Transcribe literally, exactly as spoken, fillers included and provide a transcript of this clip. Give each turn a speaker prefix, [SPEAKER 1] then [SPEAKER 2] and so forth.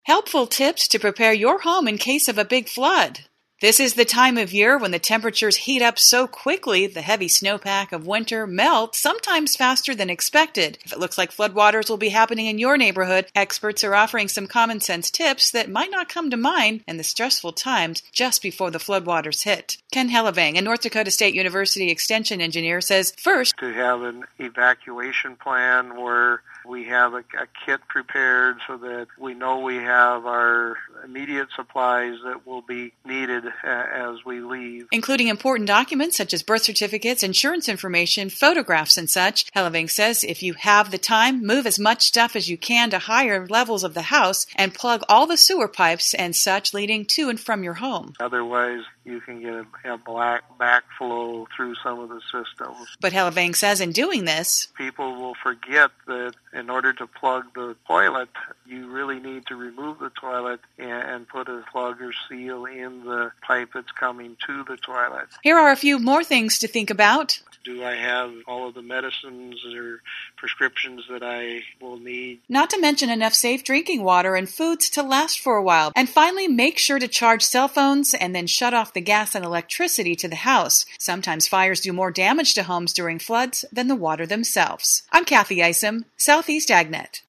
[SPEAKER 1] Helpful tips to prepare your home in case of a big flood. This is the time of year when the temperatures heat up so quickly the heavy snowpack of winter melts, sometimes faster than expected. If it looks like floodwaters will be happening in your neighborhood, experts are offering some common sense tips that might not come to mind in the stressful times just before the floodwaters hit. Ken Hellevang, a North Dakota State University Extension engineer, says first,
[SPEAKER 2] to have an evacuation plan where we have a, a kit prepared so that we know we have our immediate supplies that will be needed uh, as we leave.
[SPEAKER 1] Including important documents such as birth certificates, insurance information, photographs, and such. Hellevang says if you have the time, move as much stuff as you can to higher levels of the house and plug all the sewer pipes and such leading to and from your home.
[SPEAKER 2] Otherwise, you can get a, a black backflow through some of the systems.
[SPEAKER 1] But Hellevang says in doing this,
[SPEAKER 2] people will forget that in order to plug the toilet, you really need to remove the toilet and, and put a plug or seal in the pipe that's coming to the toilet.
[SPEAKER 1] Here are a few more things to think about.
[SPEAKER 2] Do I have all of the medicines or prescriptions that I will need?
[SPEAKER 1] Not to mention enough safe drinking water and foods to last for a while. And finally, make sure to charge cell phones and then shut off the gas and electricity to the house. Sometimes fires do more damage to homes during floods than the water themselves. I'm Kathy Isom, Southeast AgNet.